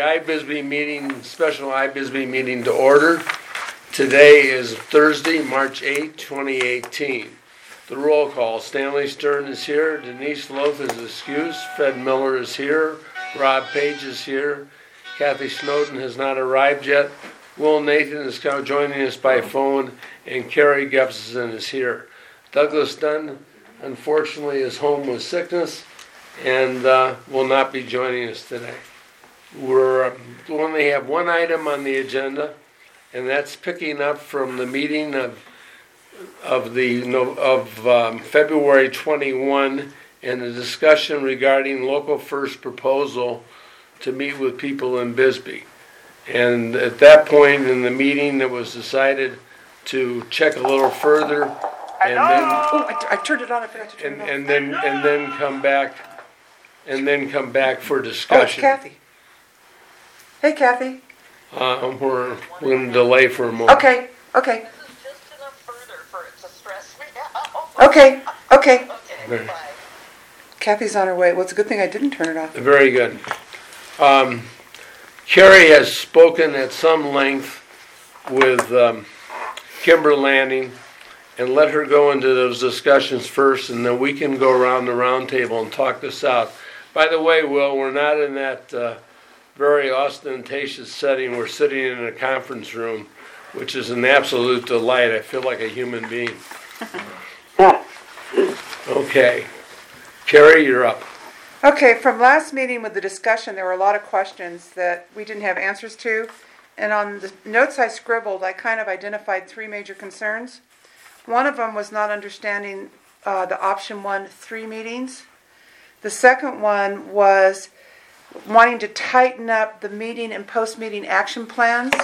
IBISB meeting, special IBISB meeting to order. Today is Thursday, March 8, 2018. The roll call. Stanley Stern is here. Denise Loaf is excused. Fred Miller is here. Rob Page is here. Kathy Snowden has not arrived yet. Will Nathan is joining us by phone, and Carrie Gepson is here. Douglas Dunn, unfortunately, is home with sickness and will not be joining us today. We only have one item on the agenda, and that's picking up from the meeting of February 21 and the discussion regarding Local First proposal to meet with people in Bisbee. And at that point in the meeting, it was decided to check a little further, and then I turned it on. I forgot to turn it on. and then come back for discussion. Oh, Kathy. Hey, Kathy. We're going to delay for a moment. Okay. This is just enough further for it to stress me out. Okay. Okay, Very- bye. Kathy's on her way. Well, it's a good thing I didn't turn it off. Very good. Carrie has spoken at some length with Kimber Lanning, and let her go into those discussions first, and then we can go around the round table and talk this out. By the way, Will, we're not in that very ostentatious setting. We're sitting in a conference room, which is an absolute delight. I feel like a human being. Okay. Carrie, you're up. Okay, from last meeting with the discussion, there were a lot of questions that we didn't have answers to. And on the notes I scribbled, I kind of identified three major concerns. One of them was not understanding the option 1, 3 meetings. The second one was wanting to tighten up the meeting and post-meeting action plans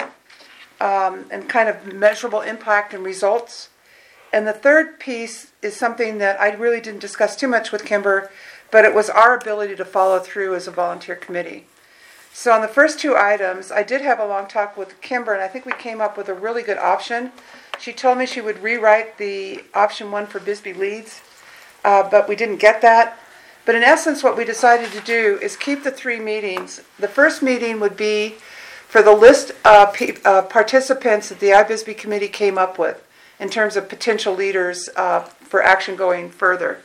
and kind of measurable impact and results. And the third piece is something that I really didn't discuss too much with Kimber, but it was our ability to follow through as a volunteer committee. So on the first two items, I did have a long talk with Kimber, and I think we came up with a really good option. She told me she would rewrite the option 1 for Bisbee Leeds, but we didn't get that. But in essence, what we decided to do is keep the 3 meetings. The first meeting would be for the list of participants that the IBISB committee came up with in terms of potential leaders for action going further.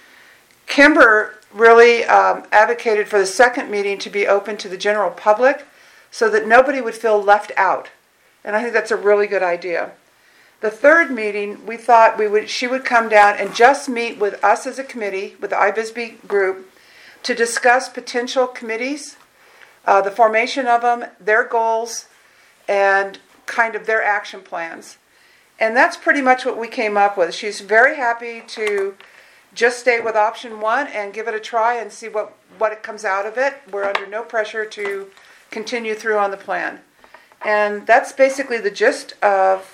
Kimber really advocated for the second meeting to be open to the general public so that nobody would feel left out. And I think that's a really good idea. The third meeting, we thought she would come down and just meet with us as a committee, with the IBISB group, to discuss potential committees, the formation of them, their goals, and kind of their action plans. And that's pretty much what we came up with. She's very happy to just stay with option 1 and give it a try and see what it comes out of it. We're under no pressure to continue through on the plan. And that's basically the gist of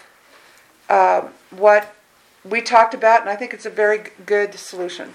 what we talked about, and I think it's a very good solution.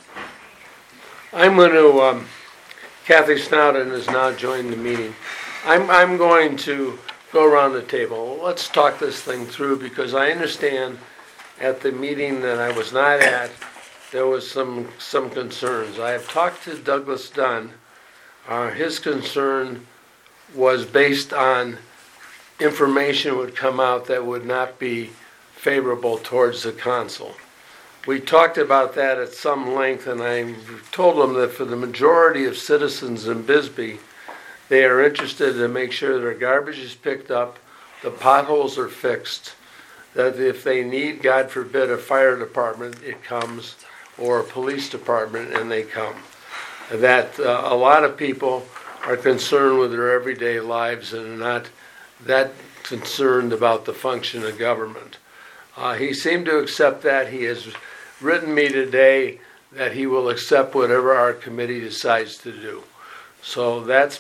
I'm going to, Kathy Snowden has now joined the meeting. I'm going to go around the table. Let's talk this thing through, because I understand at the meeting that I was not at, there was some concerns. I have talked to Douglas Dunn. His concern was based on information would come out that would not be favorable towards the council. We talked about that at some length, and I told him that for the majority of citizens in Bisbee, they are interested to make sure their garbage is picked up, the potholes are fixed, that if they need, God forbid, a fire department, it comes, or a police department, and they come. That a lot of people are concerned with their everyday lives and are not that concerned about the function of government. He seemed to accept that. He has written me today that he will accept whatever our committee decides to do. So that's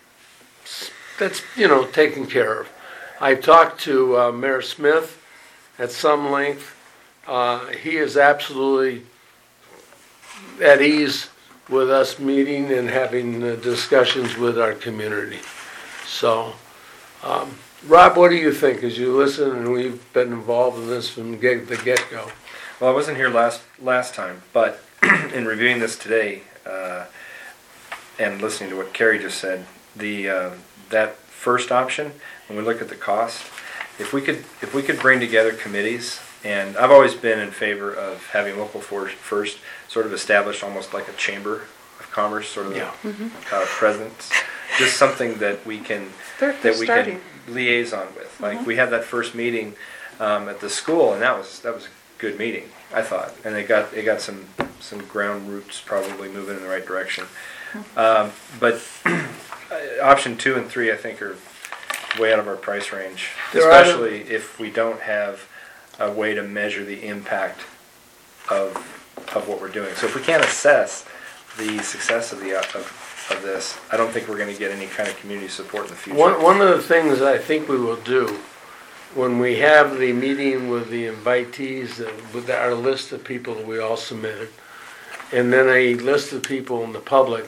taken care of. I talked to Mayor Smith at some length. He is absolutely at ease with us meeting and having discussions with our community. So, Rob, what do you think as you listen, and we've been involved in this from the get-go? Well, I wasn't here last time, but in reviewing this today and listening to what Carrie just said, the that first option, when we look at the cost, if we could bring together committees, and I've always been in favor of having local first sort of established almost like a chamber of commerce sort of presence, just something that we can can liaison with. Like we had that first meeting at the school, and that was a good meeting, I thought, and it got some ground roots probably moving in the right direction. But option 2 and 3, I think, are way out of our price range, especially if we don't have a way to measure the impact of what we're doing. So if we can't assess the success of this, I don't think we're going to get any kind of community support in the future. One of the things I think we will do when we have the meeting with the invitees, with our list of people that we all submitted, and then a list of people in the public,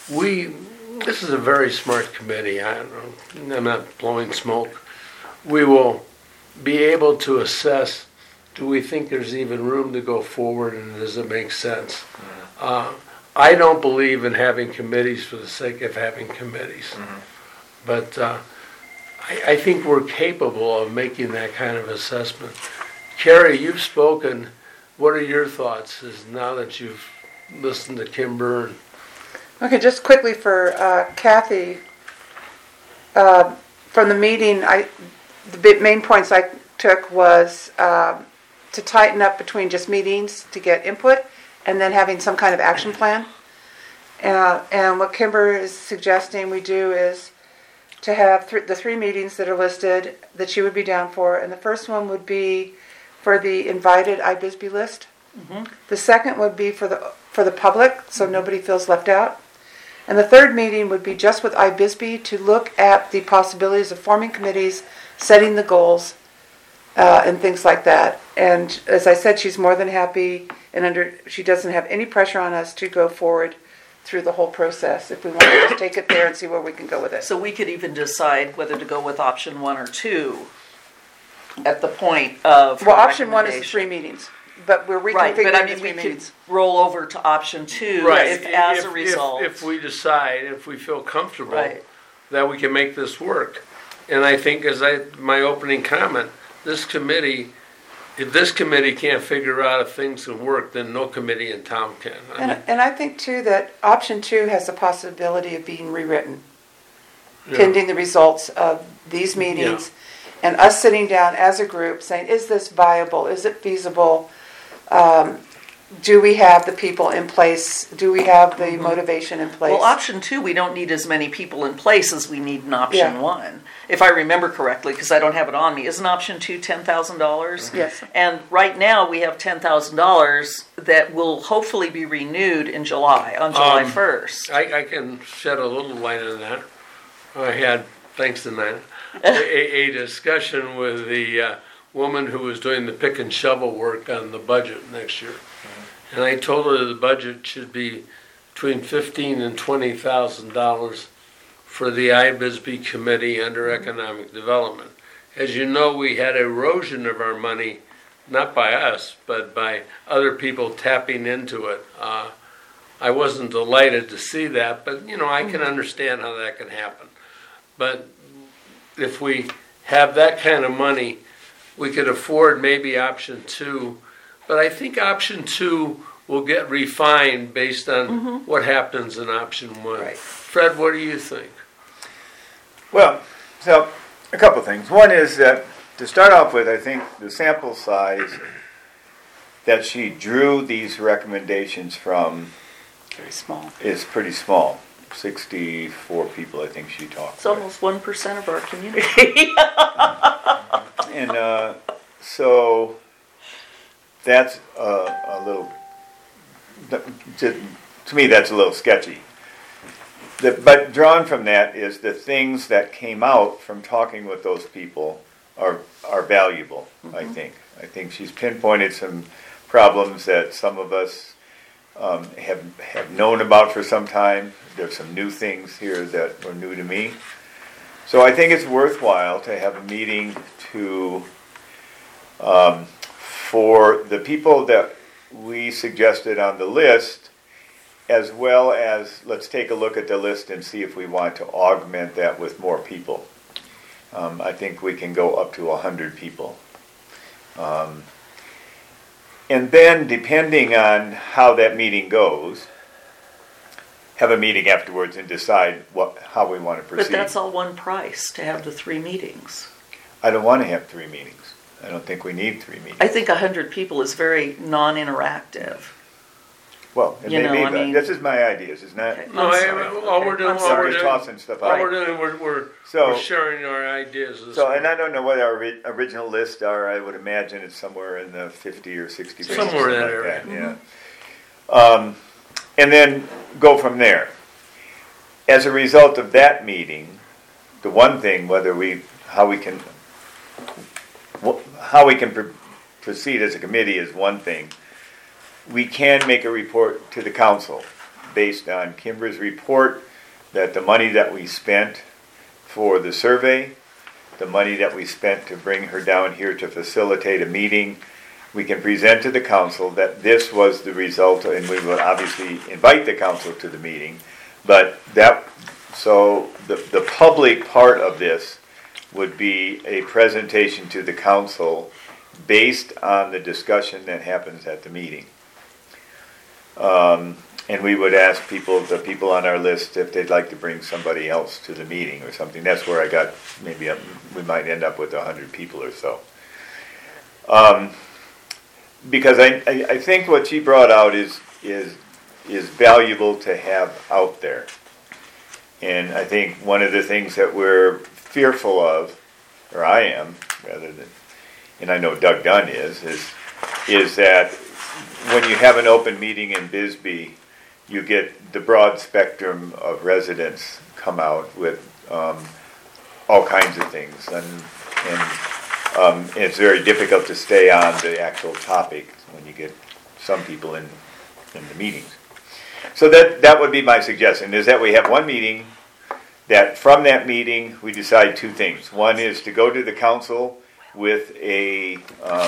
this is a very smart committee. I'm not blowing smoke. We will be able to assess, do we think there's even room to go forward, and does it make sense? I don't believe in having committees for the sake of having committees. But I think we're capable of making that kind of assessment. Carrie, you've spoken. What are your thoughts now that you've listened to Kimber? Okay, just quickly for Kathy, from the meeting, the main points I took was to tighten up between just meetings to get input and then having some kind of action plan. And what Kimber is suggesting we do is to have the 3 meetings that are listed that she would be down for. And the first one would be for the invited IBISB list. The second would be for the public, so nobody feels left out. And the third meeting would be just with IBISB to look at the possibilities of forming committees, setting the goals, and things like that. And as I said, she's more than happy, and she doesn't have any pressure on us to go forward through the whole process if we want to just take it there and see where we can go with it. So we could even decide whether to go with option 1 or 2 at the point of Well, option 1 is the 3 meetings, but we're reconfiguring right, but I the mean, 3 we meetings. could roll over to option 2 if as a result. If we decide, if we feel comfortable Right. that we can make this work. And I think, my opening comment, if this committee can't figure out if things can work, then no committee in town can. And I think, too, that option 2 has the possibility of being rewritten, pending the results of these meetings, and us sitting down as a group saying, is this viable? Is it feasible? Do we have the people in place? Do we have the motivation in place? Well, option 2, we don't need as many people in place as we need in option 1. If I remember correctly, because I don't have it on me, isn't option 2 $10,000? Yes. And right now we have $10,000 that will hopefully be renewed in July, on July 1st. I can shed a little light on that. I had, thanks to Nina, a discussion with the woman who was doing the pick and shovel work on the budget next year. And I told her the budget should be between $15,000 and $20,000 for the IBISB committee under economic development. As you know, we had erosion of our money, not by us, but by other people tapping into it. I wasn't delighted to see that, but I can understand how that can happen. But if we have that kind of money, we could afford maybe option 2. But I think option 2 will get refined based on what happens in option 1. Right. Fred, what do you think? Well, so a couple things. One is that to start off with, I think the sample size that she drew these recommendations from Very small. is pretty small. 64 people, I think she talked It's to. almost 1% of our community. And so that's a little, to me, that's a little sketchy. But drawn from that is the things that came out from talking with those people are valuable, I think. I think she's pinpointed some problems that some of us have known about for some time. There's some new things here that were new to me. So I think it's worthwhile to have a meeting to, for the people that we suggested on the list, as well as, let's take a look at the list and see if we want to augment that with more people. I think we can go up to 100 people. And then, depending on how that meeting goes, have a meeting afterwards and decide how we want to proceed. But that's all one price, to have the 3 meetings. I don't want to have 3 meetings. I don't think we need 3 meetings. I think 100 people is very non-interactive. Well, it You know, may be, I mean- this is my ideas, it's not, Okay. No, I'm sorry. all we're Okay, doing, I'm all I'm we're sorry. just doing, tossing stuff all out. we're doing, we're So- sharing our ideas. this So, and way. I don't know what our original lists are, I would imagine it's somewhere in the 50 or 60 pages. Somewhere in that something like area. Yeah. And then go from there. As a result of that meeting, the one thing, how we can proceed as a committee is one thing. We can make a report to the council based on Kimber's report that the money that we spent for the survey, the money that we spent to bring her down here to facilitate a meeting, we can present to the council that this was the result, and we will obviously invite the council to the meeting, but so the public part of this would be a presentation to the council based on the discussion that happens at the meeting. And we would ask the people on our list, if they'd like to bring somebody else to the meeting or something. That's where I got, we might end up with 100 people or so. Because I think what she brought out is valuable to have out there. And I think one of the things that we're fearful of, or I am, rather than, and I know Doug Dunn is that when you have an open meeting in Bisbee, you get the broad spectrum of residents come out with all kinds of things, and it's very difficult to stay on the actual topic when you get some people in the meetings. So that would be my suggestion, is that we have one meeting, that from that meeting we decide 2 things. One is to go to the council with a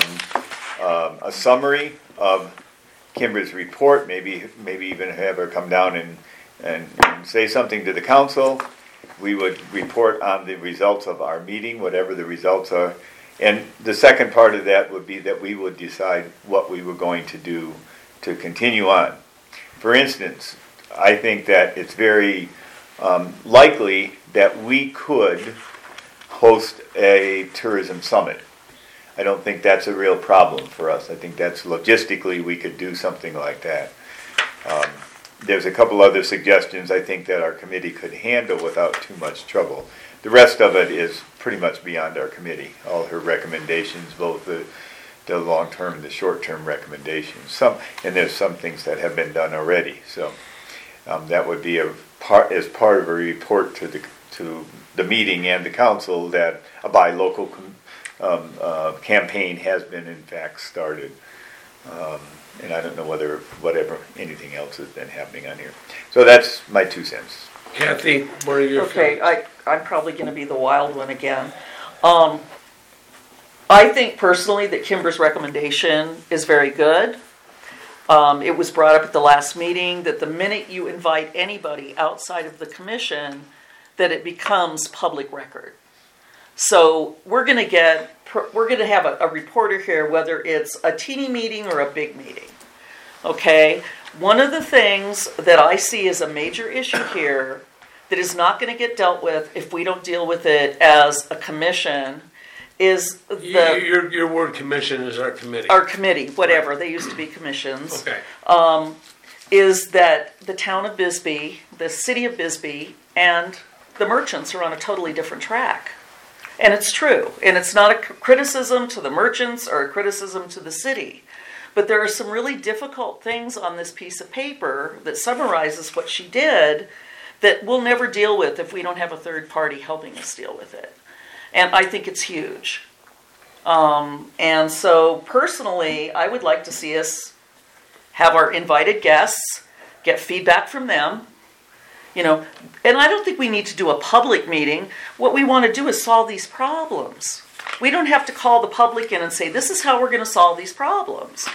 summary of Kimber's report, maybe even have her come down and say something to the council. We would report on the results of our meeting, whatever the results are. And the second part of that would be that we would decide what we were going to do to continue on. For instance, I think that it's very likely that we could host a tourism summit. I don't think that's a real problem for us. I think that's logistically we could do something like that. There's a couple other suggestions I think that our committee could handle without too much trouble. The rest of it is pretty much beyond our committee. All her recommendations, both the long-term and the short-term recommendations. And there's some things that have been done already. So that would be as part of a report to the meeting and the council that a buy local campaign has been in fact started. And I don't know whatever anything else has been happening on here. So that's my 2 cents. Kathy, what are your Okay, feelings? I'm probably going to be the wild one again. I think personally that Kimber's recommendation is very good. It was brought up at the last meeting that the minute you invite anybody outside of the commission, that it becomes public record. So we're going to have a reporter here, whether it's a teeny meeting or a big meeting. Okay? One of the things that I see as a major issue here that is not going to get dealt with if we don't deal with it as a commission is Your word commission is our committee. our committee, whatever, they used to be commissions. Okay. Is that the town of Bisbee, the city of Bisbee, and the merchants are on a totally different track. And it's true. And it's not a criticism to the merchants or a criticism to the city. But there are some really difficult things on this piece of paper that summarizes what she did that we'll never deal with if we don't have a third party helping us deal with it. And I think it's huge. And so personally, I would like to see us have our invited guests, get feedback from them, and I don't think we need to do a public meeting. What we want to do is solve these problems. We don't have to call the public in and say, this is how we're going to solve these problems.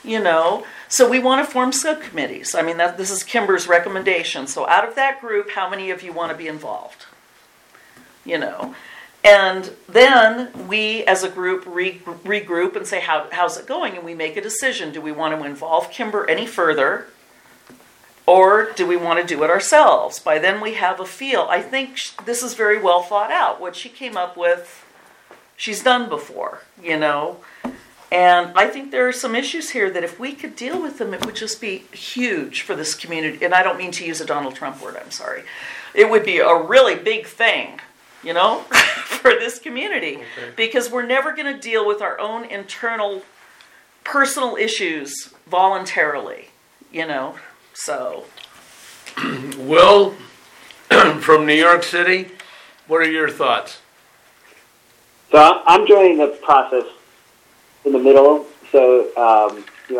you know. So we want to form subcommittees. I mean, this is Kimber's recommendation. So out of that group, how many of you want to be involved? You know, and then we as a group regroup and say, how's it going? And we make a decision. Do we want to involve Kimber any further? Or do we want to do it ourselves? By then we have a feel. I think this is very well thought out. What she came up with, she's done before, you know. And I think there are some issues here that if we could deal with them, it would just be huge for this community. And I don't mean to use a Donald Trump word, I'm sorry. It would be a really big thing, you know, for this community. Okay. Because we're never going to deal with our own internal personal issues voluntarily, you know. So, Will, from New York City, what are your thoughts? So I'm joining the process in the middle. So, you know,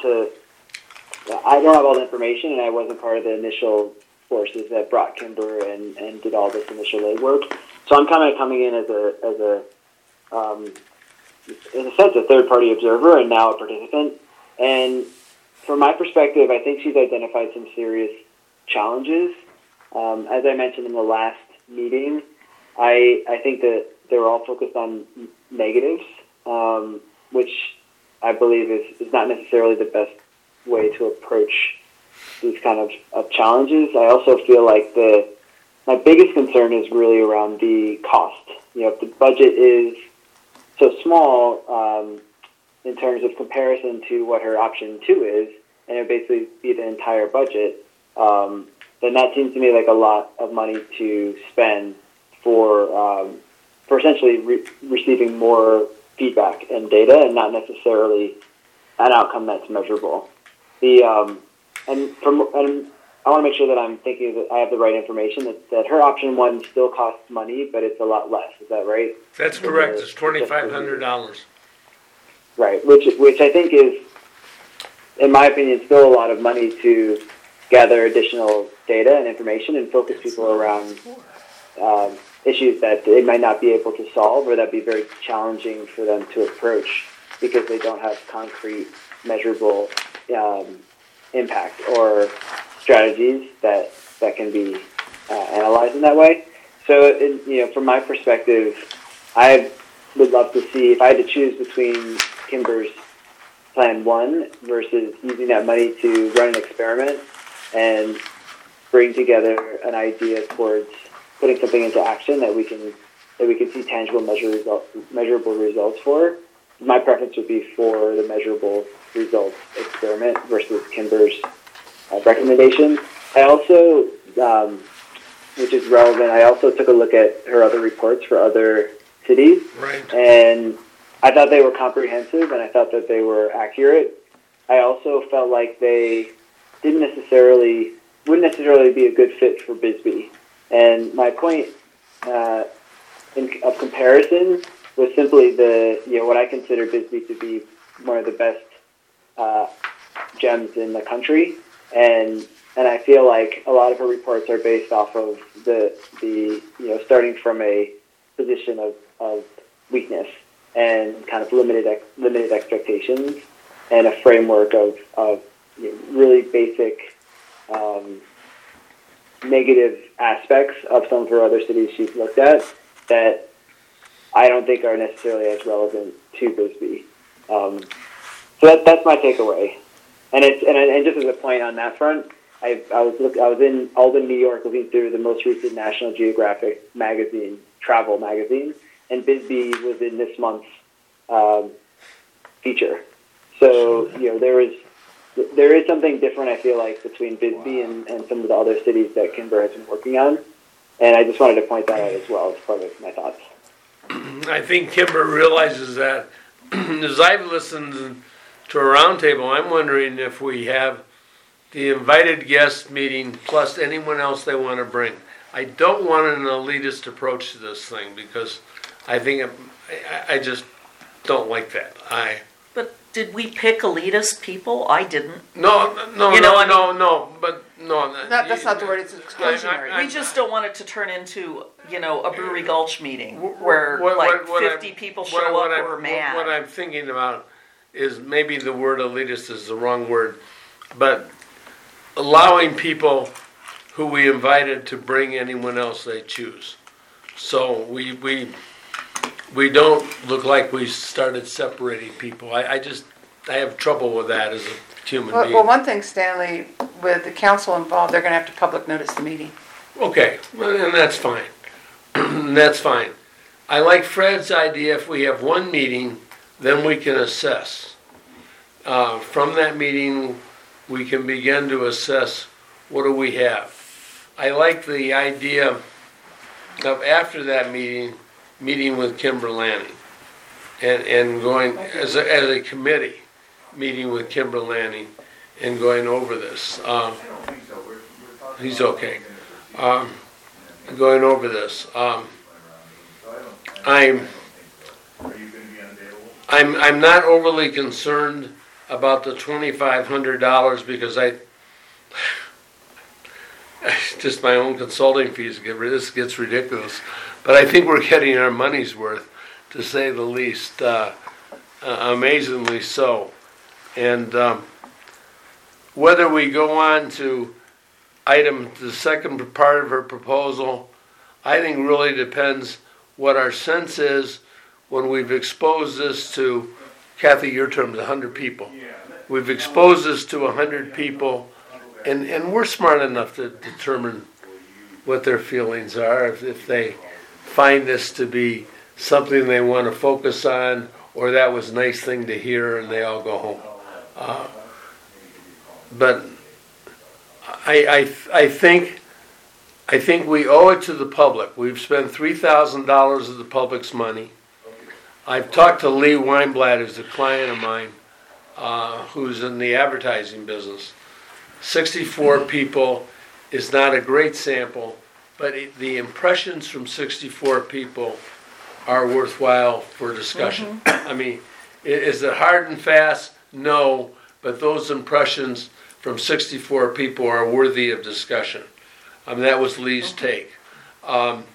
I don't have all the information, and I wasn't part of the initial forces that brought Kimber and did all this initial legwork. So I'm kind of coming in as in a sense, a third-party observer and now a participant. And from my perspective, I think she's identified some serious challenges. As I mentioned in the last meeting, I think that they were all focused on negatives, which I believe is not necessarily the best way to approach these kind of challenges. I also feel like my biggest concern is really around the cost. You know, if the budget is so small, in terms of comparison to what her option 2 is, and it would basically be the entire budget, then that seems to me like a lot of money to spend for essentially receiving more feedback and data, and not necessarily an outcome that's measurable. I want to make sure that I'm thinking that I have the right information. That her option 1 still costs money, but it's a lot less. Is that right? That's correct. It's $2,500. Right, which I think is, in my opinion, still a lot of money to gather additional data and information and focus people around issues that they might not be able to solve, or that'd be very challenging for them to approach because they don't have concrete, measurable impact or strategies that can be analyzed in that way. So, you know, from my perspective, I would love to see, if I had to choose between Kimber's Plan 1 versus using that money to run an experiment and bring together an idea towards putting something into action that we can see tangible, measurable results for. My preference would be for the measurable results experiment versus Kimber's recommendation. I also, which is relevant, I also took a look at her other reports for other cities. Right. And I thought they were comprehensive, and I thought that they were accurate. I also felt like they wouldn't necessarily be a good fit for Bisbee. And my point of comparison was simply what I consider Bisbee to be one of the best gems in the country, and I feel like a lot of her reports are based off of the starting from a position of weakness and kind of limited expectations, and a framework of really basic negative aspects of some of her other cities she's looked at that I don't think are necessarily as relevant to Bisbee. So that's my takeaway. And just as a point on that front, I was in Albany, New York, looking through the most recent National Geographic magazine, travel magazine, and Bisbee was in this month's feature. So there is something different, I feel like, between Bisbee and some of the other cities that Kimber has been working on, and I just wanted to point that out as well as part of my thoughts. I think Kimber realizes that. As I've listened to a roundtable, I'm wondering if we have the invited guest meeting plus anyone else they want to bring. I don't want an elitist approach to this thing because I think I just don't like that. But did we pick elitist people? I didn't. No. That's not the word. It's exclusionary. We just don't want it to turn into, a Brewery Gulch meeting where 50 people show up who are mad. What I'm thinking about is maybe the word elitist is the wrong word, but allowing people who we invited to bring anyone else they choose. So we don't look like we started separating people. I have trouble with that as a human being. Well, one thing, Stanley, with the council involved, they're gonna have to public notice the meeting. Okay, well, and that's fine. That's fine. I like Fred's idea, if we have one meeting, then we can assess. From that meeting, we can begin to assess what do we have. I like the idea of after that meeting with Kimber Lanning and going as a committee, meeting with Kimber Lanning and going over this. He's okay. Going over this. I'm not overly concerned about the $2,500 because just my own consulting fees. This gets ridiculous, but I think we're getting our money's worth, to say the least. Amazingly so, and whether we go on to the second part of her proposal, I think really depends what our sense is when we've exposed this to, Kathy, your term is 100 people. We've exposed this to 100 people, and we're smart enough to determine what their feelings are, if they find this to be something they want to focus on, or that was a nice thing to hear, and they all go home. But I think we owe it to the public. We've spent $3,000 of the public's money. I've talked to Lee Weinblatt, who's a client of mine, who's in the advertising business. 64 people is not a great sample, but the impressions from 64 people are worthwhile for discussion. I mean, is it hard and fast? No, but those impressions from 64 people are worthy of discussion. I mean, that was Lee's take. I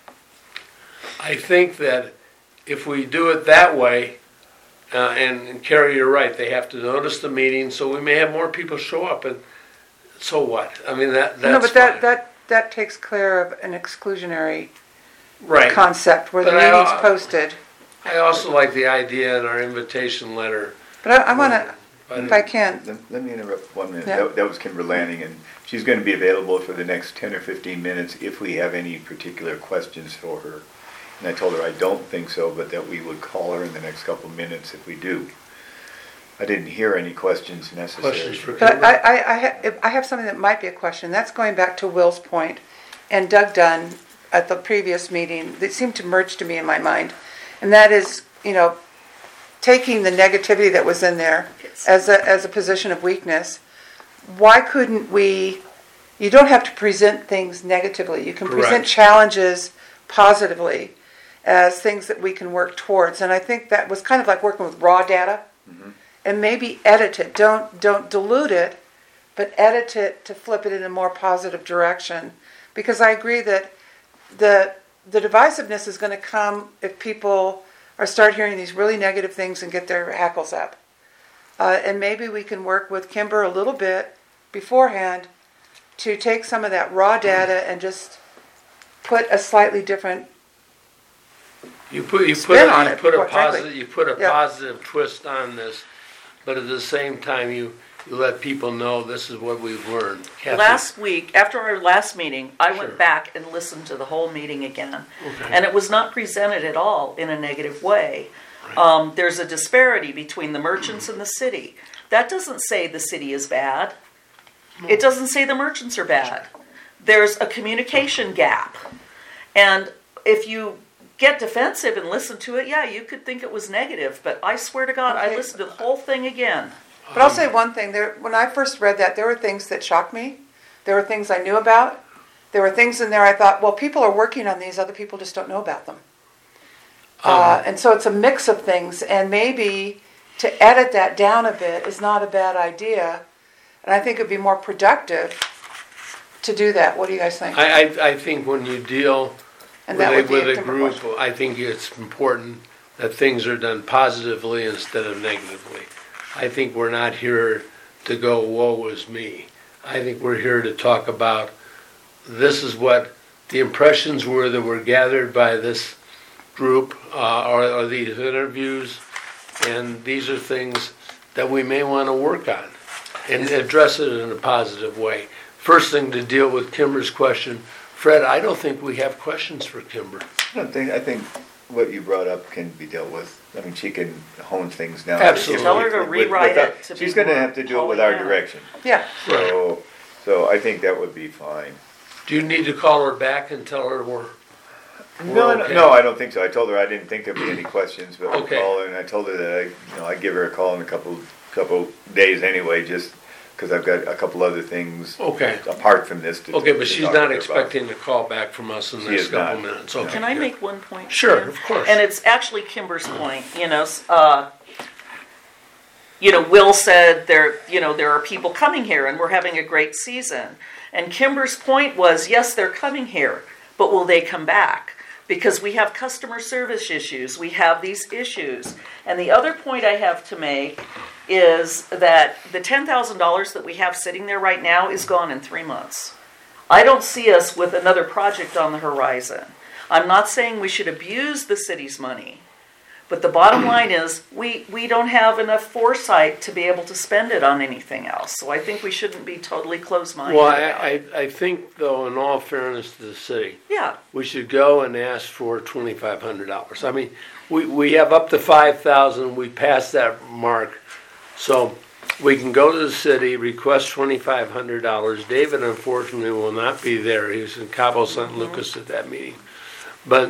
think that if we do it that way, and Carrie, you're right, they have to notice the meeting, so we may have more people show up, and so what? I mean, that's No, but fine. that takes care of an exclusionary Right. concept where the But meeting's posted. I also like the idea in our invitation letter. But I wanna, if I can, Let me interrupt 1 minute. Yeah. That was Kimber Lanning, and she's going to be available for the next 10 or 15 minutes if we have any particular questions for her. And I told her I don't think so, but that we would call her in the next couple minutes if we do. I didn't hear any questions necessary. Questions for but Kimber? I have something that might be a question. That's going back to Will's point and Doug Dunn at the previous meeting. They seemed to merge to me in my mind. And that is, taking the negativity that was in there as a position of weakness. Why couldn't we, you don't have to present things negatively. You can present Correct. challenges positively as things that we can work towards. And I think that was kind of like working with raw data. And maybe edit it. Don't dilute it, but edit it to flip it in a more positive direction. Because I agree that the divisiveness is going to come if people start hearing these really negative things and get their hackles up. And maybe we can work with Kimber a little bit beforehand to take some of that raw data and just put a slightly different You put spin on it, a quite frankly. positive, you put a Yeah. positive twist on this, but at the same time you let people know this is what we've learned. Kathy? Last week, after our last meeting, I Sure. went back and listened to the whole meeting again. Okay. And it was not presented at all in a negative way. There's a disparity between the merchants and the city. That doesn't say the city is bad. It doesn't say the merchants are bad. There's a communication gap. And if you get defensive and listen to it, yeah, you could think it was negative. But I swear to God, I Okay. listened to the whole thing again. But I'll say one thing. When I first read that, there were things that shocked me. There were things I knew about. There were things in there I thought, well, people are working on these. Other people just don't know about them. And so it's a mix of things. And maybe to edit that down a bit is not a bad idea. And I think it would be more productive to do that. What do you guys think? I think when you deal And that would be with a Kimber group, question. I think it's important that things are done positively instead of negatively. I think we're not here to go, woe is me. I think we're here to talk about, this is what the impressions were that were gathered by this group, or these interviews, and these are things that we may want to work on and address it in a positive way. First thing, to deal with Kimber's question. Fred, I don't think we have questions for Kimber. I think what you brought up can be dealt with. I mean, she can hone things down. Absolutely. Tell her to rewrite it to be she's going to more have to do it with our Pollyanna. direction. Yeah. So I think that would be fine. Do you need to call her back and tell her we're okay? No, I don't think so. I told her I didn't think there'd be any questions, but I'll Okay. call her, and I told her that I'd give her a call in a couple days anyway, just because I've got a couple other things Okay. apart from this. Okay, to but she's talk to not her expecting a call back from us in the She next is couple not. minutes. Okay. Can I good. make one point? Sure, Ken? of course. And it's actually Kimber's point, Will said there are people coming here and we're having a great season. And Kimber's point was, yes, they're coming here, but will they come back? Because we have customer service issues, we have these issues. And the other point I have to make is that the $10,000 that we have sitting there right now is gone in 3 months. I don't see us with another project on the horizon. I'm not saying we should abuse the city's money, but the bottom line is we don't have enough foresight to be able to spend it on anything else. So I think we shouldn't be totally closed-minded Well, about it. I think, though, in all fairness to the city, Yeah, we should go and ask for $2,500. I mean, we have up to 5,000, we passed that mark. So we can go to the city, request $2,500. David, unfortunately, will not be there. He was in Cabo San Lucas at that meeting. But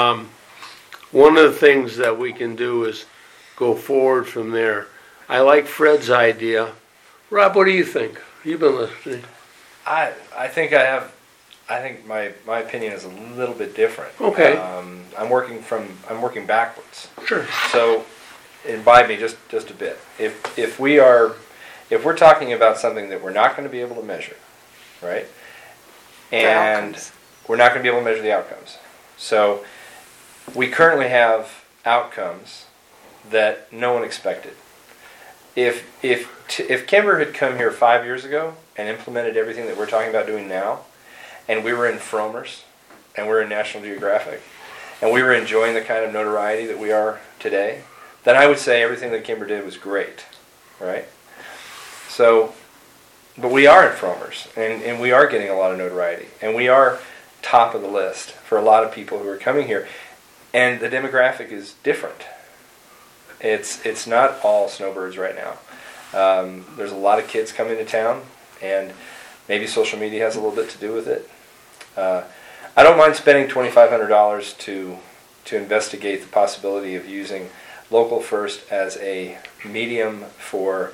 one of the things that we can do is go forward from there. I like Fred's idea. Rob, what do you think? You've been listening. I think my opinion is a little bit different. Okay. I'm working backwards. Sure. So, imbibe me just a bit. If we're talking about something that we're not going to be able to measure, right? And outcomes. we're not going to be able to measure the outcomes. So, we currently have outcomes that no one expected. If Kimber had come here 5 years ago and implemented everything that we're talking about doing now, and we were in Frommer's, and we're in National Geographic, and we were enjoying the kind of notoriety that we are today, then I would say everything that Kimber did was great, right? So, but we are in Frommer's, and we are getting a lot of notoriety, and we are top of the list for a lot of people who are coming here, and the demographic is different. It's not all snowbirds right now. There's a lot of kids coming to town, and maybe social media has a little bit to do with it. I don't mind spending $2,500 to investigate the possibility of using Local First as a medium for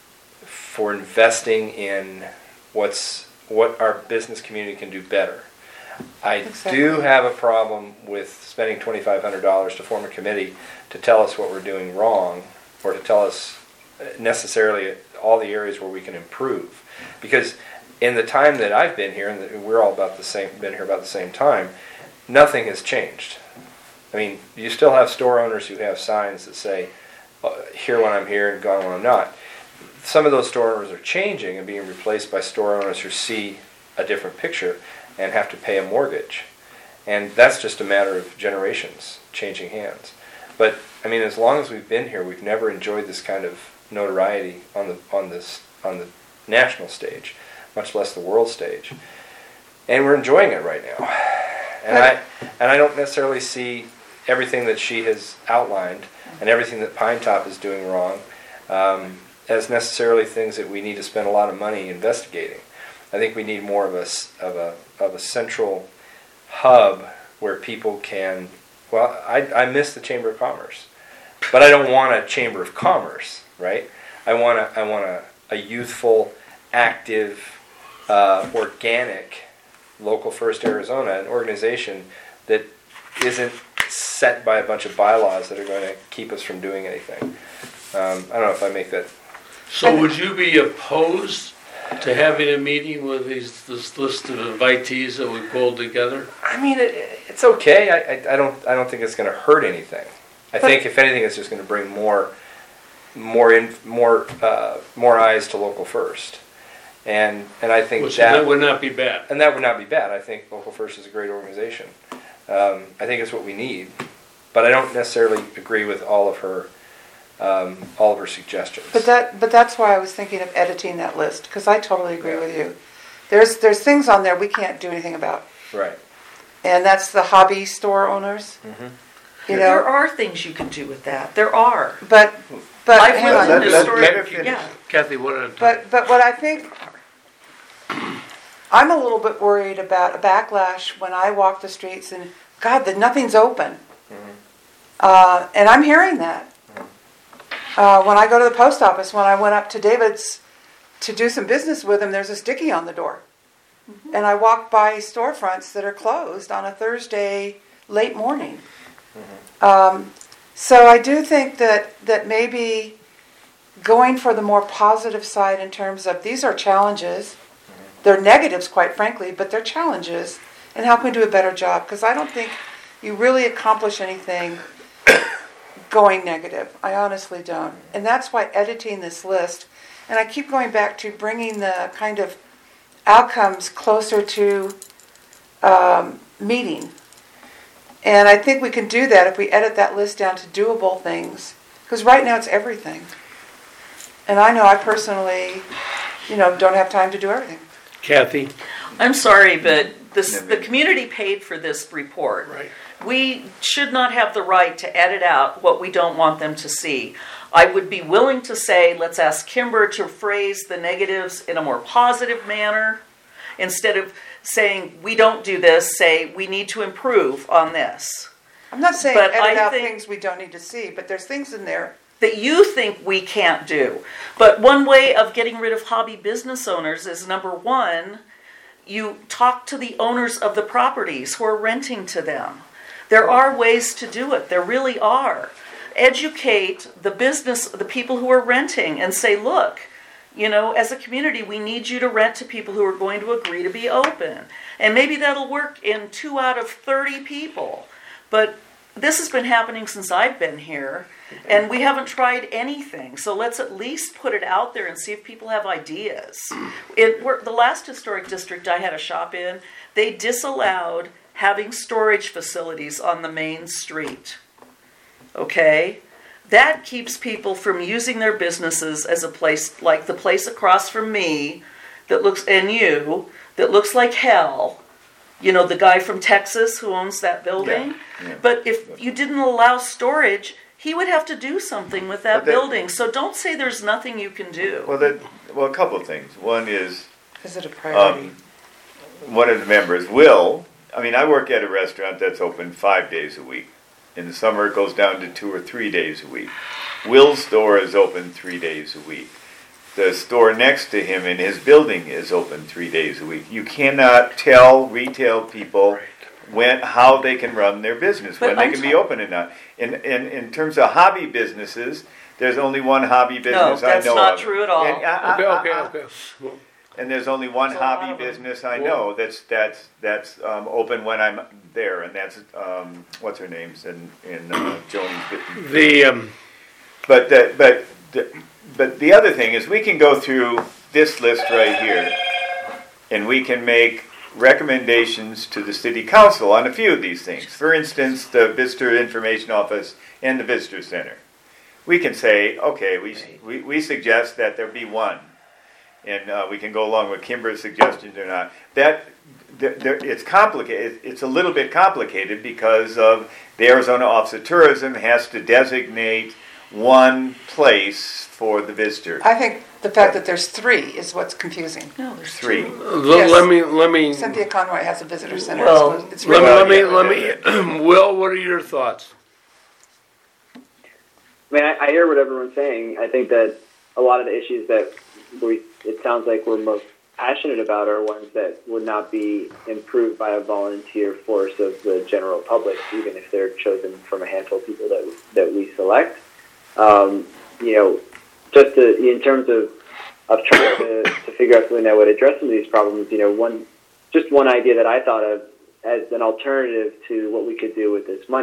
investing in what our business community can do better. I do have a problem with spending $2,500 to form a committee to tell us what we're doing wrong, or to tell us necessarily all the areas where we can improve. Because in the time that I've been here, and we're all been here about the same time, nothing has changed. I mean, you still have store owners who have signs that say, here when I'm here and gone when I'm not. Some of those store owners are changing and being replaced by store owners who see a different picture and have to pay a mortgage. And that's just a matter of generations changing hands. But, I mean, as long as we've been here, we've never enjoyed this kind of notoriety on the national stage, much less the world stage. And we're enjoying it right now. And I don't necessarily see everything that she has outlined and everything that Pine Top is doing wrong as necessarily things that we need to spend a lot of money investigating. I think we need more of a central hub where people can. Well, I miss the Chamber of Commerce, but I don't want a Chamber of Commerce, right? I want a youthful, active, organic Local First Arizona, an organization that isn't set by a bunch of bylaws that are going to keep us from doing anything. I don't know if I make that. So would you be opposed to having a meeting with this list of invitees that we pulled together? I mean, it's okay. I don't think it's going to hurt anything. I think if anything, it's just going to bring more eyes to Local First, and I think Which that would not be bad. and that would not be bad. I think Local First is a great organization. I think it's what we need, but I don't necessarily agree with all of her suggestions. But that's why I was thinking of editing that list, because I totally agree with you. There's things on there we can't do anything about, Right. and that's the hobby store owners. Mm-hmm. You There know, are things you can do with that. There are. but I've hang lived on. in Let historic, her finish. yeah. Kathy, what at a time? But what I think, I'm a little bit worried about a backlash when I walk the streets and, God, that nothing's open. And I'm hearing that. When I go to the post office, when I went up to David's to do some business with him, there's a sticky on the door. And I walk by storefronts that are closed on a Thursday late morning. So I do think that maybe going for the more positive side in terms of these are challenges. They're negatives, quite frankly, but they're challenges. And how can we do a better job? Because I don't think you really accomplish anything going negative. I honestly don't. And that's why editing this list, and I keep going back to bringing the kind of outcomes closer to meeting. And I think we can do that if we edit that list down to doable things. Because right now it's everything. And I know I personally, don't have time to do everything. Kathy? I'm sorry, but the community paid for this report. Right. We should not have the right to edit out what we don't want them to see. I would be willing to say, let's ask Kimber to phrase the negatives in a more positive manner. Instead of saying, we don't do this, say, we need to improve on this. I'm not saying But edit I out think- things we don't need to see, but there's things in there. That you think we can't do. But one way of getting rid of hobby business owners is, number one, you talk to the owners of the properties who are renting to them. There are ways to do it. There really are. Educate the people who are renting and say, look, as a community, we need you to rent to people who are going to agree to be open. And maybe that'll work in 2 out of 30 people. But this has been happening since I've been here, and we haven't tried anything. So let's at least put it out there and see if people have ideas. The last historic district I had a shop in, they disallowed having storage facilities on the main street. Okay? That keeps people from using their businesses as a place like the place across from me that looks like hell. The guy from Texas who owns that building. Yeah. But if you didn't allow storage, he would have to do something with that building. So don't say there's nothing you can do. Well, a couple of things. One is, Is it a priority? one of the members, Will, I work at a restaurant that's open 5 days a week. In the summer, it goes down to 2 or 3 days a week. Will's store is open 3 days a week. The store next to him in his building is open 3 days a week. You cannot tell retail people how they can run their business, But when they can be open and not. In terms of hobby businesses, there's only one hobby business I know of. No, that's not true at all. Okay. Well, And there's only one There's a lot hobby of them. business I know that's open when I'm there, and that's what's her name's in Joni's. But the other thing is, we can go through this list right here, and we can make recommendations to the city council on a few of these things. For instance, the visitor information office and the visitor center. We can say, okay, we suggest that there be one. And we can go along with Kimber's suggestions or not. It's complicated. It's a little bit complicated because of the Arizona Office of Tourism has to designate one place for the visitor. I think the fact that there's 3 is what's confusing. No, there's 3. Yes. let me. Cynthia Conroy has a visitor center. Well, It's Let really me. Will, what are your thoughts? I hear what everyone's saying. I think that a lot of the issues that it sounds like we're most passionate about are ones that would not be improved by a volunteer force of the general public, even if they're chosen from a handful of people that we select. Just in terms of trying to figure out something that would address some of these problems, one idea that I thought of as an alternative to what we could do with this money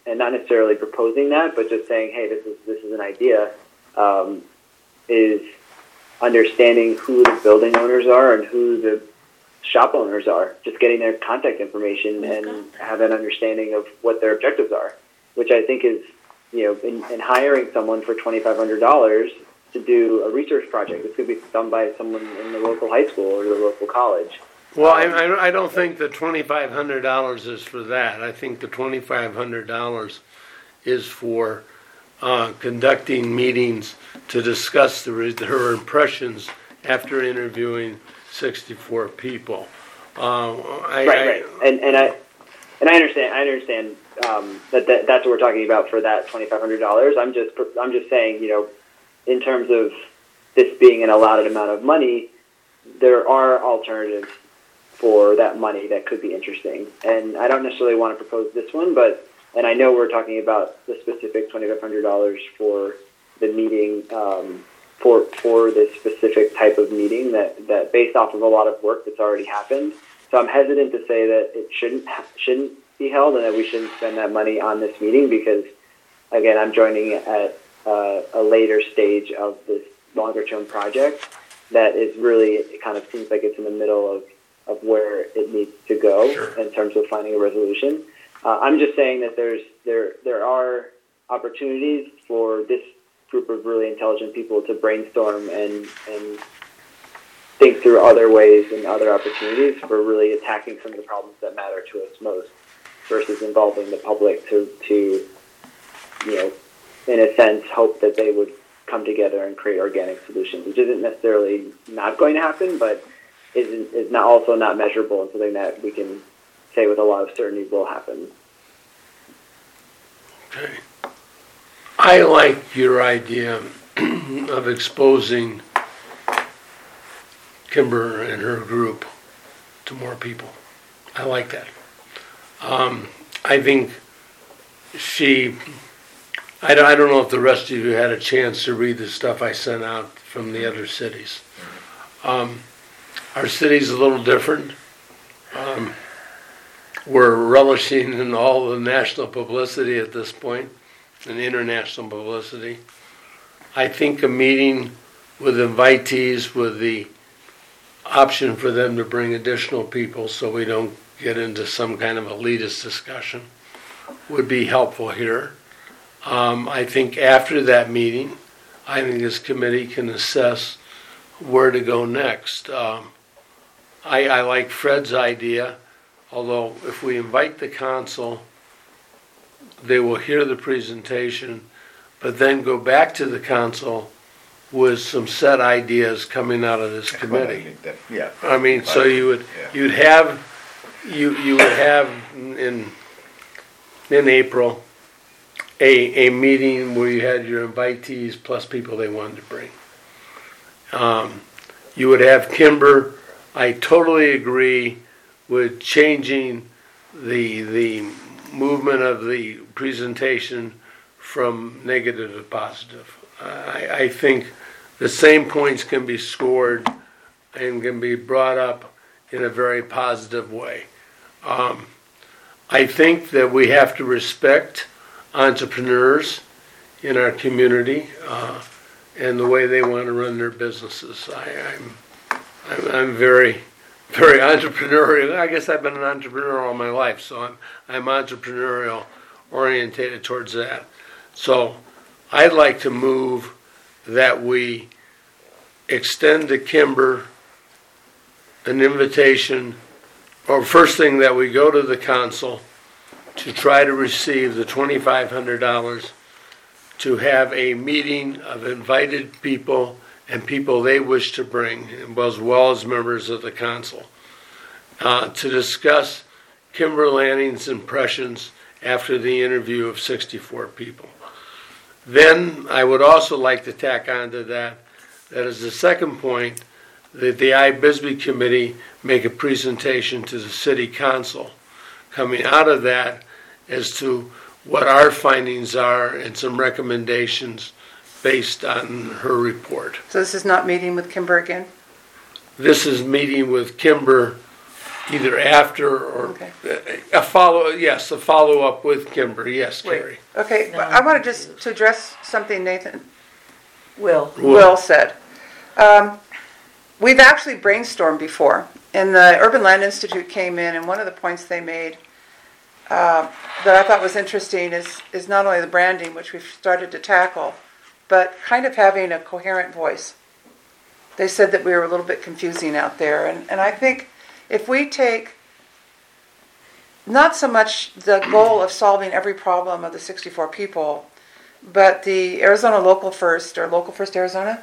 and not necessarily proposing that, but just saying, hey, this is an idea, is understanding who the building owners are and who the shop owners are, just getting their contact information and have an understanding of what their objectives are, which I think is, in hiring someone for $2,500 to do a research project. This could be done by someone in the local high school or the local college. Well, I don't think the $2,500 is for that. I think the $2,500 is for conducting meetings to discuss her impressions after interviewing 64 people. Right. And I understand that's what we're talking about for that $2,500. I'm just saying, in terms of this being an allotted amount of money, there are alternatives for that money that could be interesting. And I don't necessarily want to propose this one, and I know we're talking about the specific $2,500 for the meeting, for this specific type of meeting that based off of a lot of work that's already happened. So I'm hesitant to say that it shouldn't be held and that we shouldn't spend that money on this meeting because, again, I'm joining at a later stage of this longer-term project that is really, it kind of seems like it's in the middle of where it needs to go in terms of finding a resolution. I'm just saying that there are opportunities for this group of really intelligent people to brainstorm and think through other ways and other opportunities for really attacking some of the problems that matter to us most versus involving the public to in a sense, hope that they would come together and create organic solutions, which isn't necessarily not going to happen, but is not also not measurable and something that we can say with a lot of certainty will happen. Okay. I like your idea of exposing Kimber and her group to more people. I like that. I think I don't know if the rest of you had a chance to read the stuff I sent out from the other cities. Our city's a little different. We're relishing in all the national publicity at this point, and international publicity. I think a meeting with invitees with the option for them to bring additional people so we don't get into some kind of elitist discussion would be helpful here. I think after that meeting, I think this committee can assess where to go next. I like Fred's idea, although if we invite the council, they will hear the presentation, but then go back to the council with some set ideas coming out of this committee. I mean, so you would have in April a meeting where you had your invitees plus people they wanted to bring. You would have Kimber. I totally agree with changing the movement of the presentation from negative to positive. I think the same points can be scored and can be brought up in a very positive way. I think that we have to respect entrepreneurs in our community and the way they want to run their businesses. I'm very, very entrepreneurial. I guess I've been an entrepreneur all my life, so I'm entrepreneurial orientated towards that. So I'd like to move that we extend to Kimber an invitation, or first thing that we go to the council to try to receive the $2,500 to have a meeting of invited people and people they wish to bring, as well as members of the council, to discuss Kimber Lanning's impressions after the interview of 64 people. Then I would also like to tack on to that as the second point, that the iBisbee committee make a presentation to the city council coming out of that as to what our findings are and some recommendations based on her report. So this is not meeting with Kimber again? This is meeting with Kimber either after or Okay. a follow-up with Kimber. Yes, Wait. Carrie. Okay, No. I want to just to address something Nathan Will, said. We've actually brainstormed before, and the Urban Land Institute came in, and one of the points they made that I thought was interesting is not only the branding, which we've started to tackle, but kind of having a coherent voice. They said that we were a little bit confusing out there, and I think if we take not so much the goal of solving every problem of the 64 people, but the Arizona Local First, or Local First Arizona,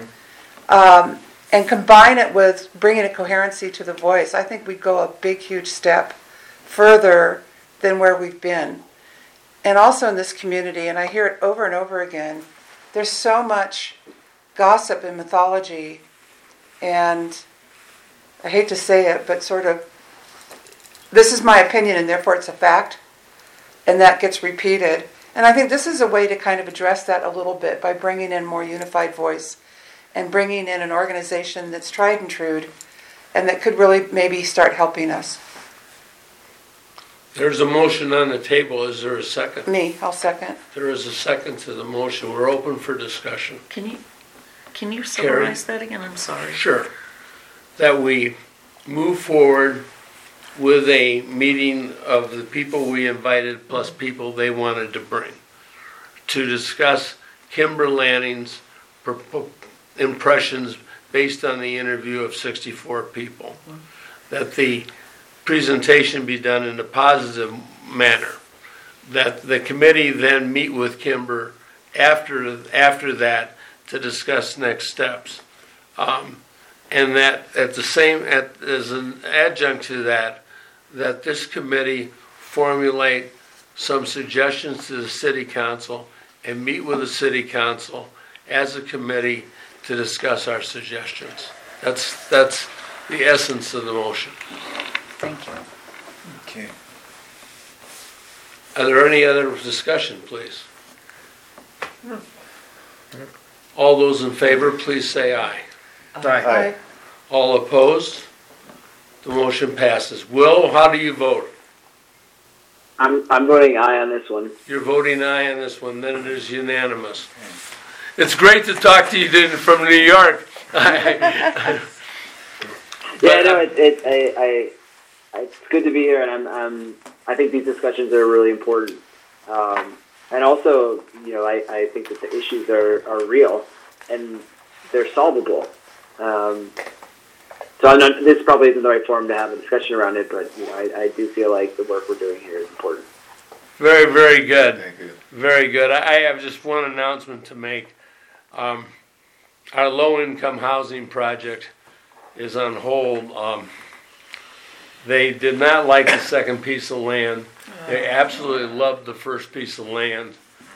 and combine it with bringing a coherency to the voice, I think we'd go a big, huge step further than where we've been. And also in this community, and I hear it over and over again, there's so much gossip and mythology, and I hate to say it, but sort of, this is my opinion and therefore it's a fact, and that gets repeated. And I think this is a way to kind of address that a little bit by bringing in more unified voice and bringing in an organization that's tried and true and that could really maybe start helping us. There's a motion on the table. Is there a second? Me, I'll second. There is a second to the motion. We're open for discussion. can you summarize that again? I'm sorry. Sure. That we move forward with a meeting of the people we invited plus people they wanted to bring to discuss Kimber Lanning's impressions based on the interview of 64 people. That the presentation be done in a positive manner. That the committee then meet with Kimber after that to discuss next steps. And that as an adjunct to that this committee formulate some suggestions to the city council and meet with the city council as a committee to discuss our suggestions. That's the essence of the motion. Thank you. Okay. Are there any other discussion, please? All those in favor, please say aye. Aye. All opposed? The motion passes. Will, how do you vote? I'm voting aye on this one. You're voting aye on this one, then it is unanimous. It's great to talk to you from New York. Yeah, no, it's good to be here, and I think these discussions are really important. And also, I think that the issues are real and they're solvable. So this probably isn't the right forum to have a discussion around it, but I do feel like the work we're doing here is important. Very, very good. Thank you. Very good. I have just one announcement to make. Our low-income housing project is on hold. They did not like the second piece of land. They absolutely loved the first piece of land.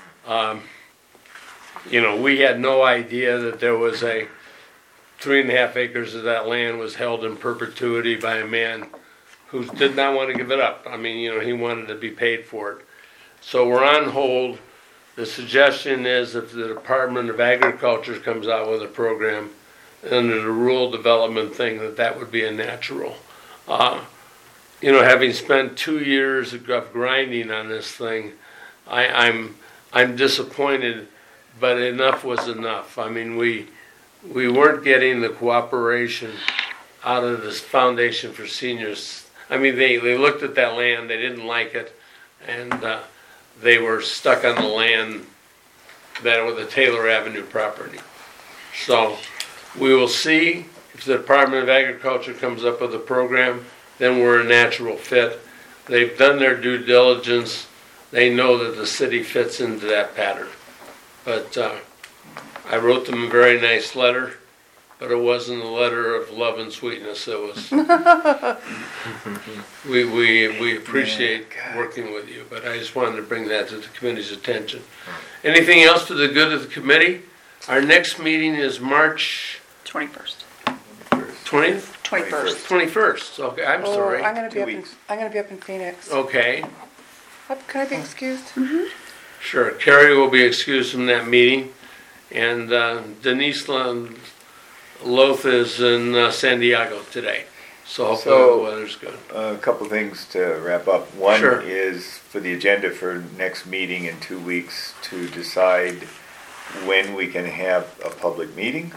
We had no idea that there was 3.5 acres of that land was held in perpetuity by a man who did not want to give it up. I mean, he wanted to be paid for it. So we're on hold. The suggestion is if the Department of Agriculture comes out with a program under the rural development thing, that would be a natural. Having spent 2 years of grinding on this thing, I'm disappointed, but enough was enough. I mean, we weren't getting the cooperation out of this Foundation for Seniors. I mean, they looked at that land, they didn't like it, and they were stuck on the land that was the Taylor Avenue property. So we will see if the Department of Agriculture comes up with a program, then we're a natural fit. They've done their due diligence. They know that the city fits into that pattern. But I wrote them a very nice letter, but it wasn't a letter of love and sweetness. It was, we appreciate working with you, but I just wanted to bring that to the committee's attention. Anything else to the good of the committee? Our next meeting is March 21st. 20th? 21st. 21st. Okay, I'm sorry. I'm going to be 2 up in, weeks. I'm going to be up in Phoenix. Okay, Can I be excused? sure. Carrie will be excused from that meeting, and Denise Loth is in San Diego today. So hopefully So- the weather's good. A couple things to wrap up. One Sure. is for the agenda for next meeting in 2 weeks to decide when we can have a public meeting.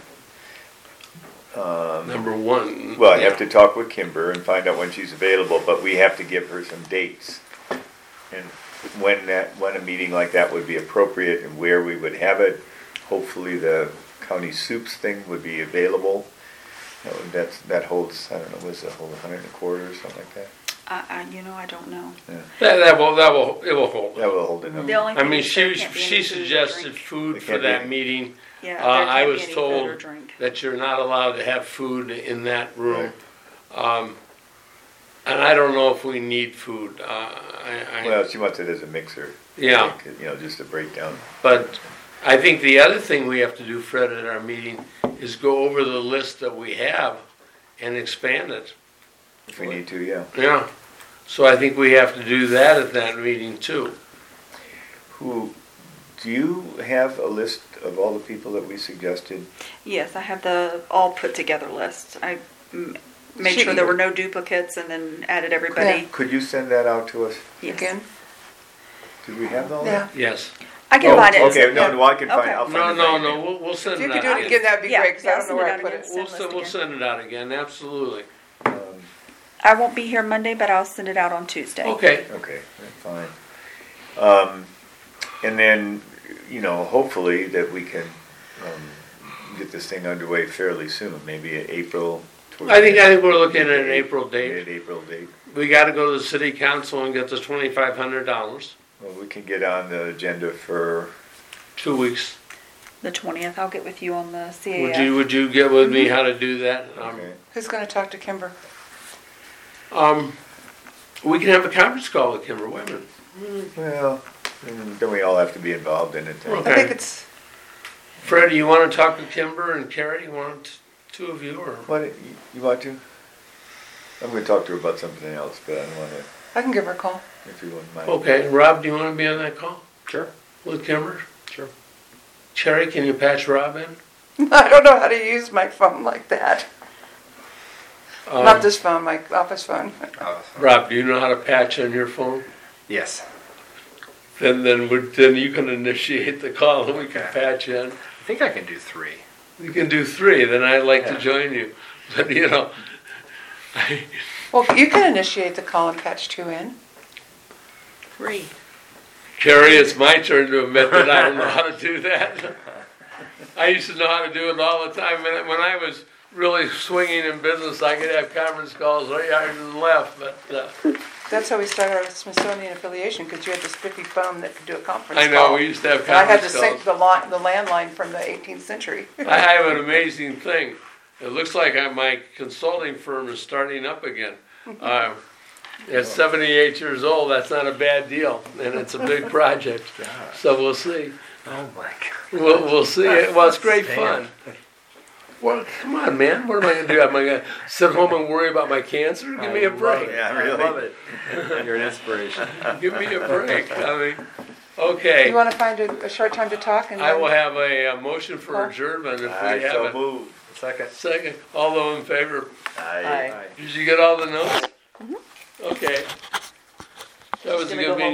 Number one. Well, I have to talk with Kimber and find out when she's available, but we have to give her some dates. And when a meeting like that would be appropriate and where we would have it. Hopefully the county soups thing would be available. That holds, I don't know, was it hold 100 and a quarter or something like that? I don't know. It will hold. That will hold it up. The only I thing mean, is there she can't be any food or suggested drink. food There for can't be that any. meeting. Yeah, there I can't was be any food or told drink. that you're not allowed to have food in that room. And I don't know if we need food. Well, she wants it as a mixer. Yeah. Just a breakdown. But I think the other thing we have to do, Fred, at our meeting is go over the list that we have and expand it. If we need to, yeah. Yeah. So I think we have to do that at that meeting too. Do you have a list of all the people that we suggested? Yes, I have the all put together list. I made sure there were no duplicates and then added everybody. Could you send that out to us? Yes. Again? Did we have all Yeah. that? Yes. I can find it. and Okay, send it. no, I can find, Okay. I'll find No, it. no, right no. now. We'll send If you it could out do it again. again, that'd be Yeah, great, because I yeah, don't know send where it I out put again. it. We'll send it out again. Absolutely. I won't be here Monday, but I'll send it out on Tuesday. Okay. Okay, that's fine. And then, hopefully that we can get this thing underway fairly soon, maybe April. I think we're looking at an April date. Mid-April date. We got to go to the city council and get the $2,500. Well, we can get on the agenda for, 2 weeks. The 20th, I'll get with you on the CAF. Would you get with me how to do that? okay. Who's gonna talk to Kimber? We can have a conference call with Kimber Women. Well, then we all have to be involved in it. then. Okay. I think it's, Fred, you want to talk to Kimber and Carrie? You want two of you or? What, you want to? I'm gonna talk to her about something else, but I don't wanna, I can give her a call. if you wouldn't mind. Okay, Rob, do you want to be on that call Sure. with Kimber? Sure. Cherry, can you patch Rob in? I don't know how to use my phone like that. Not Um, this phone, my office phone. Rob, do you know how to patch on your phone? Yes. Then you can initiate the call and we can patch in. I think I can do 3. You can do 3, then I'd like to Yeah. join you. But Well, you can initiate the call and patch 2 in. 3. Carrie, it's my turn to admit that I don't know how to do that. I used to know how to do it all the time. When I was really swinging in business, I could have conference calls right and left. But That's how we started our Smithsonian affiliation, because you had this spiffy phone that could do a conference I call. know, we used to have And I had to conference sync calls. the landline from the 18th century. I have an amazing thing. It looks like my consulting firm is starting up again. At 78 years old, that's not a bad deal, and it's a big project. So we'll see. Oh my God. We'll see. Well, it's great fun. Well, come on, man. What am I going to do? Am I going to sit home and worry about my cancer? Give me a break. Yeah, I really. love it. You're an inspiration. Give me a break. I mean, You okay. want to find a short time to talk? And I will then- have a motion for adjournment if I we have so it. move. Second. Second, all those in favor? Aye. Did you get all the notes? Okay. That was a Gonna good go meeting.